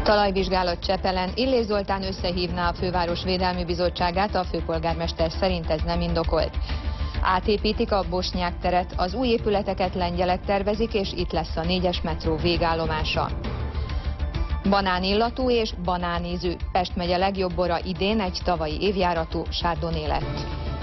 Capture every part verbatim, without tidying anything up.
Talajvizsgálat Csepelen. Illés Zoltán összehívná a Főváros Védelmi Bizottságát, a főpolgármester szerint ez nem indokolt. Átépítik a Bosnyák teret, az új épületeket lengyelek tervezik, és itt lesz a négyes metró végállomása. Banánillatú és banánízű. Pest megye legjobb bora idén egy tavalyi évjáratú Chardonnay lett.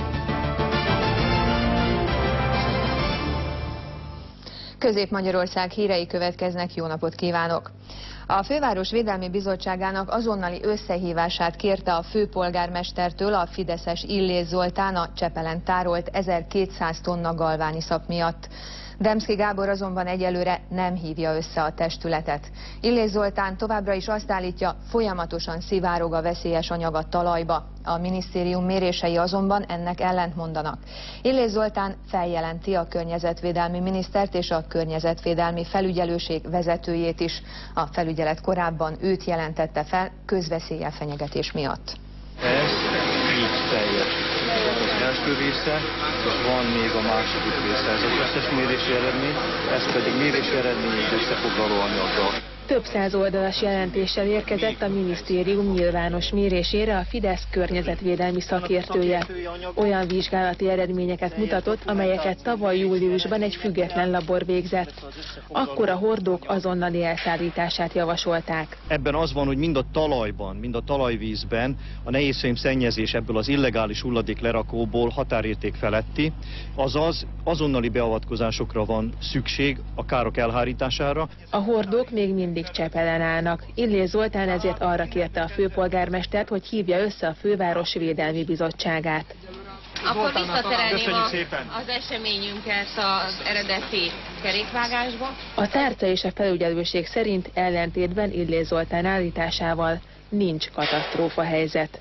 Közép-Magyarország hírei következnek, jó napot kívánok! A Főváros Védelmi Bizottságának azonnali összehívását kérte a főpolgármestertől a fideszes Illés Zoltán a Csepelen tárolt ezerkétszáz tonna galvániszap miatt. Demszky Gábor azonban egyelőre nem hívja össze a testületet. Illés Zoltán továbbra is azt állítja, folyamatosan szivárog a veszélyes anyag a talajba. A minisztérium mérései azonban ennek ellentmondanak. Illés Zoltán feljelenti a környezetvédelmi minisztert és a környezetvédelmi felügyelőség vezetőjét is. A felügyelet korábban őt jelentette fel közveszéllyel fenyegetés miatt. Ez így teljes. Az első része, és van még a második része. Ez az összes mérési eredmény, ez pedig mérési eredmény összefoglaló anyaggal. Több száz oldalas jelentéssel érkezett a minisztérium nyilvános mérésére a Fidesz környezetvédelmi szakértője. Olyan vizsgálati eredményeket mutatott, amelyeket tavaly júliusban egy független labor végzett. Akkor a hordók azonnali elszállítását javasolták. Ebben az van, hogy mind a talajban, mind a talajvízben a nehézfém szennyezés ebből az illegális hulladék lerakóból határérték feletti, azaz azonnali beavatkozásokra van szükség a károk elhárítására. A hordók még mindig Csepelen állnak. Illés Zoltán ezért arra kérte a főpolgármestert, hogy hívja össze a Főváros Védelmi Bizottságát. Akkor visszaterelném az eseményünket az eredeti kerékvágásba. A tárca és a felügyelőség szerint ellentétben Illés Zoltán állításával nincs katasztrófa helyzet.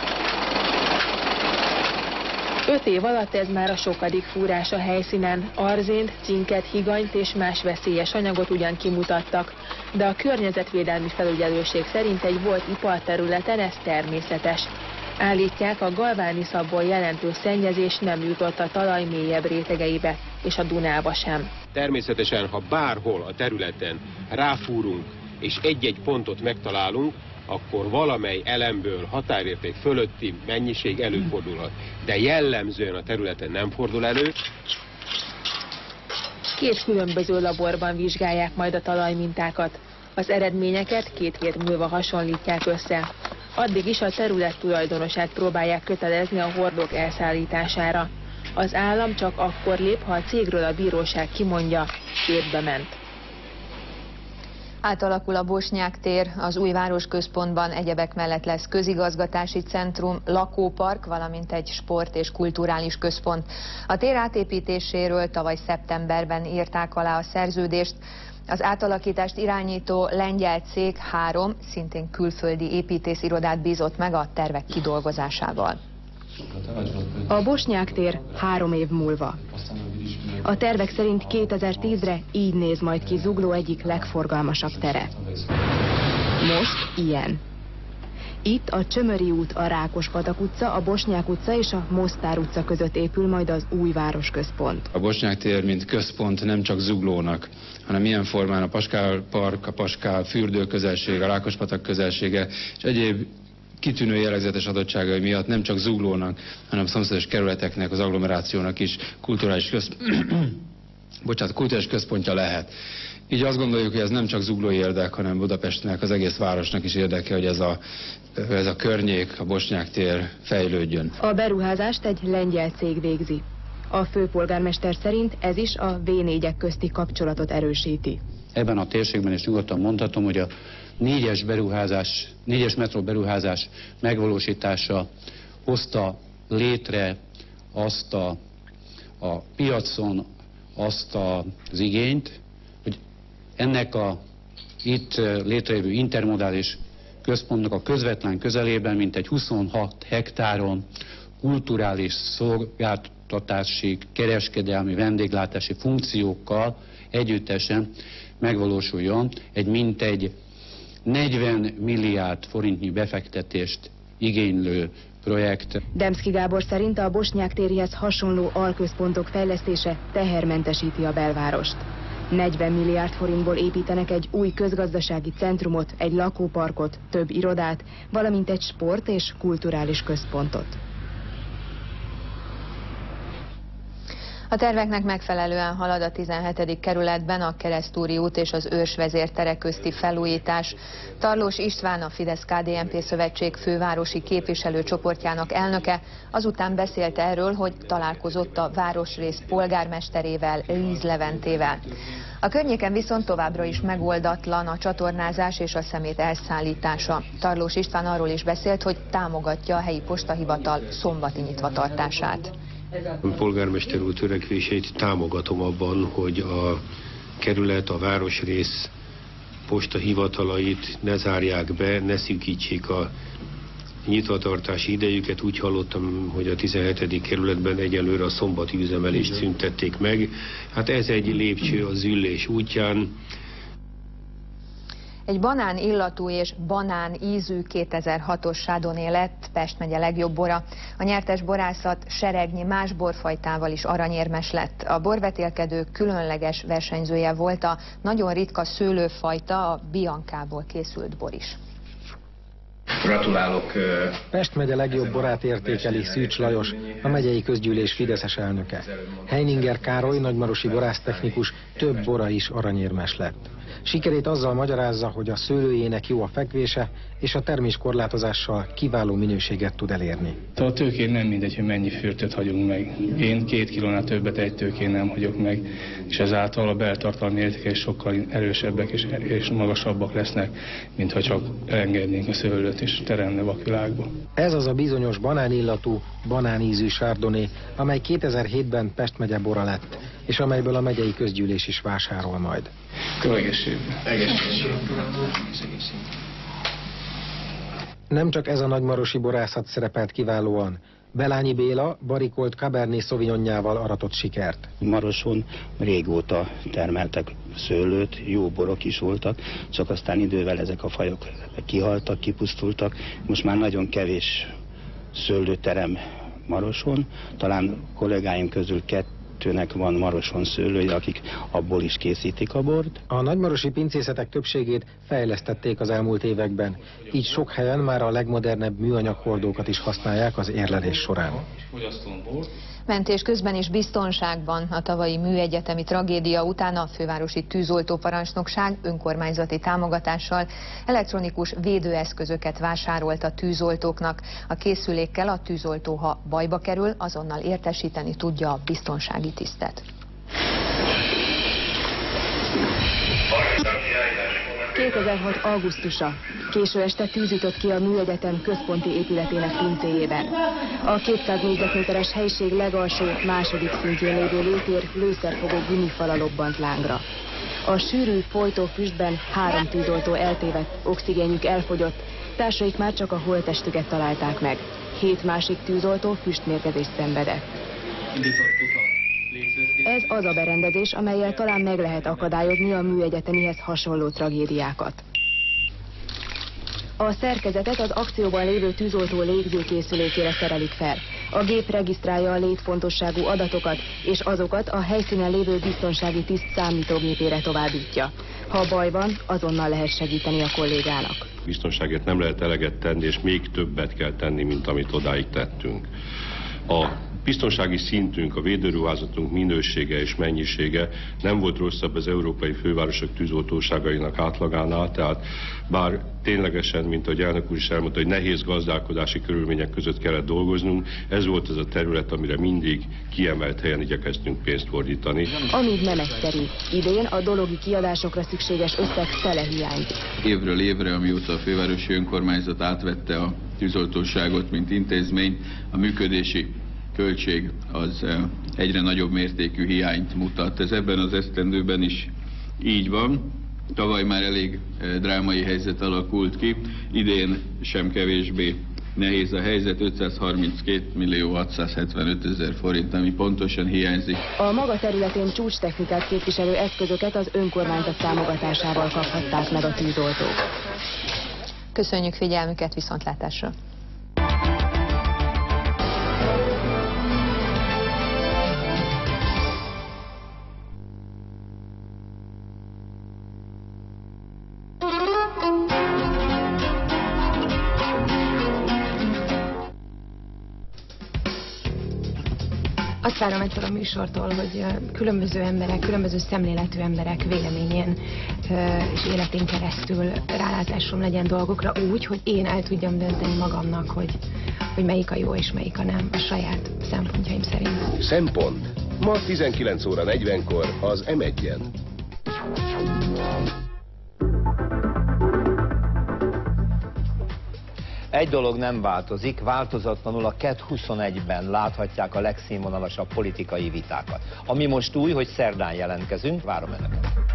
Öt év alatt ez már a sokadik fúrás a helyszínen. Arzént, cinket, higanyt és más veszélyes anyagot ugyan kimutattak, de a környezetvédelmi felügyelőség szerint egy volt iparterületen ez természetes. Állítják, a galvániszapból jelentős szennyezés nem jutott a talaj mélyebb rétegeibe, és a Dunába sem. Természetesen, ha bárhol a területen ráfúrunk és egy-egy pontot megtalálunk, akkor valamely elemből határérték fölötti mennyiség előfordulhat. De jellemzően a területen nem fordul elő. Két különböző laborban vizsgálják majd a talajmintákat. Az eredményeket két hét múlva hasonlítják össze. Addig is a terület tulajdonosát próbálják kötelezni a hordók elszállítására. Az állam csak akkor lép, ha a cégről a bíróság kimondja, képbe ment. Átalakul a Bosnyák tér, az új városközpontban egyebek mellett lesz közigazgatási centrum, lakópark, valamint egy sport- és kulturális központ. A tér átépítéséről tavaly szeptemberben írták alá a szerződést. Az átalakítást irányító lengyel cég három, szintén külföldi építészirodát bízott meg a tervek kidolgozásával. A Bosnyák tér három év múlva. A tervek szerint kétezer-tízre így néz majd ki Zugló egyik legforgalmasabb tere. Most ilyen. Itt a Csömöri út, a Rákospatak utca, a Bosnyák utca és a Mostár utca között épül majd az új városközpont. A Bosnyák tér, mint központ nem csak Zuglónak, hanem ilyen formán a Paskál park, a Paskál fürdő közelség, a Rákospatak közelsége és egyéb kitűnő jellegzetes adottságai miatt nem csak Zuglónak, hanem a szomszédos kerületeknek, az agglomerációnak is kulturális, köz... Bocsánat, kulturális központja lehet. Így azt gondoljuk, hogy ez nem csak zuglói érdek, hanem Budapestnek, az egész városnak is érdeke, hogy ez a, ez a környék, a Bosnyák tér fejlődjön. A beruházást egy lengyel cég végzi. A főpolgármester szerint ez is a vé négyek közti kapcsolatot erősíti. Ebben a térségben is nyugodtan mondhatom, hogy a négyes beruházás, négyes metró beruházás megvalósítása hozta létre azt a, a piacon azt a, az igényt, hogy ennek a itt létrejövő intermodális központnak a közvetlen közelében mintegy huszonhat hektáron kulturális szolgáltatási, kereskedelmi, vendéglátási funkciókkal együttesen megvalósuljon egy mintegy negyven milliárd forintnyi befektetést igénylő projekt. Demszky Gábor szerint a Bosnyák térhez hasonló alközpontok fejlesztése tehermentesíti a belvárost. negyven milliárd forintból építenek egy új közgazdasági centrumot, egy lakóparkot, több irodát, valamint egy sport- és kulturális központot. A terveknek megfelelően halad a tizenhetedik kerületben a Keresztúri út és az Őrsvezér tere közti felújítás. Tarlós István, a Fidesz-ká dé en pé szövetség fővárosi képviselőcsoportjának elnöke azután beszélt erről, hogy találkozott a városrész polgármesterével, Líz Leventével. A környéken viszont továbbra is megoldatlan a csatornázás és a szemét elszállítása. Tarlós István arról is beszélt, hogy támogatja a helyi postahivatal szombati nyitvatartását. A polgármester úr törekvéseit támogatom abban, hogy a kerület, a városrész postahivatalait ne zárják be, ne szűkítsék a nyitvatartási idejüket. Úgy hallottam, hogy a tizenhetedik kerületben egyelőre a szombati üzemelést szüntették meg. Hát ez egy lépcső a züllés útján. Egy banán illatú és banán ízű kétezer-hatos Chardonnay lett Pest megye legjobb bora. A nyertes borászat seregnyi más borfajtával is aranyérmes lett. A borvetélkedő különleges versenyzője volt a nagyon ritka szőlőfajta, a Biancából készült bor is. Gratulálok! Pest megye legjobb borát értékeli Szűcs Lajos, a megyei közgyűlés fideszes elnöke. Heininger Károly, nagymarosi borásztechnikus, több bora is aranyérmes lett. Sikerét azzal magyarázza, hogy a szőlőjének jó a fekvése, és a terméskorlátozással kiváló minőséget tud elérni. A tőkén nem mindegy, hogy mennyi fürtöt hagyunk meg. Én két kilónál többet egy tőkén nem hagyok meg, és ezáltal a beltartalmi értékek sokkal erősebbek és, és magasabbak lesznek, mint ha csak elengednénk a szőlőt és teremne vakvilágba. Ez az a bizonyos banánillatú, banánízű Chardonnay, amely kétezer-hétben Pest megye bora lett, és amelyből a megyei közgyűlés is vásárol majd. Nem csak ez a nagymarosi borászat szerepelt kiválóan. Belányi Béla barikolt Cabernet Sauvignonjával aratott sikert. Maroson régóta termeltek szőlőt, jó borok is voltak, csak aztán idővel ezek a fajok kihaltak, kipusztultak. Most már nagyon kevés szőlőterem Maroson, talán kollégáim közül kettő tőnek van Maroson szőlője, akik abból is készítik a bort. A nagymarosi pincészetek többségét fejlesztették az elmúlt években, így sok helyen már a legmodernebb műanyaghordókat is használják az érlelés során. Mentés közben is biztonságban. A tavalyi műegyetemi tragédia után a fővárosi tűzoltóparancsnokság önkormányzati támogatással elektronikus védőeszközöket vásárolt a tűzoltóknak. A készülékkel a tűzoltó, ha bajba kerül, azonnal értesíteni tudja a biztonsági tisztet. kétezer-hat augusztusa. Késő este tűz ütött ki a Műegyetem központi épületének pincéjében. A kétszáz négyzetméteres helység legalsó, második szintjén lévő lőtér lőszerfogó gumifala lobbant lángra. A sűrű, folytó füstben három tűzoltó eltévedt, oxigénjük elfogyott, társaik már csak a holttestüket találták meg. Hét másik tűzoltó füstmérgezést szenvedett. Ez az a berendezés, amellyel talán meg lehet akadályozni a műegyetemihez hasonló tragédiákat. A szerkezetet az akcióban lévő tűzoltó légzőkészülékére szerelik fel. A gép regisztrálja a létfontosságú adatokat, és azokat a helyszínen lévő biztonsági tiszt számítógépére továbbítja. Ha baj van, azonnal lehet segíteni a kollégának. Biztonságért nem lehet eleget tenni, és még többet kell tenni, mint amit odáig tettünk. A biztonsági szintünk, a védőruházatunk minősége és mennyisége nem volt rosszabb az európai fővárosok tűzoltóságainak átlagánál, tehát bár ténylegesen, mint ahogy elnök úr is elmondta, hogy nehéz gazdálkodási körülmények között kellett dolgoznunk, ez volt az a terület, amire mindig kiemelt helyen igyekeztünk pénzt fordítani. Amíg nem egyszerű. Idén a dologi kiadásokra szükséges összeg fele hiányzik. Évről évre, amióta a fővárosi önkormányzat átvette a tűzoltóságot, mint intézmény, a működési költség az egyre nagyobb mértékű hiányt mutat. Ez ebben az esztendőben is így van. Tavaly már elég drámai helyzet alakult ki, idén sem kevésbé nehéz a helyzet, ötszázharminckét millió hatszázhetvenöt ezer forint, ami pontosan hiányzik. A maga területén csúcstechnikát képviselő eszközöket az önkormányzat támogatásával kaphatták meg a tűzoltók. Köszönjük figyelmüket, viszontlátásra! Azt várom ettől a műsortól, hogy különböző emberek, különböző szemléletű emberek véleményén és életén keresztül rálátásom legyen dolgokra úgy, hogy én el tudjam dönteni magamnak, hogy, hogy melyik a jó és melyik a nem, a saját szempontjaim szerint. Szempont. Ma tizenkilenc óra negyvenkor az em egyen. Egy dolog nem változik, változatlanul a KET huszonegyben láthatják a legszínvonalasabb politikai vitákat. Ami most új, hogy szerdán jelentkezünk, várom Önöket.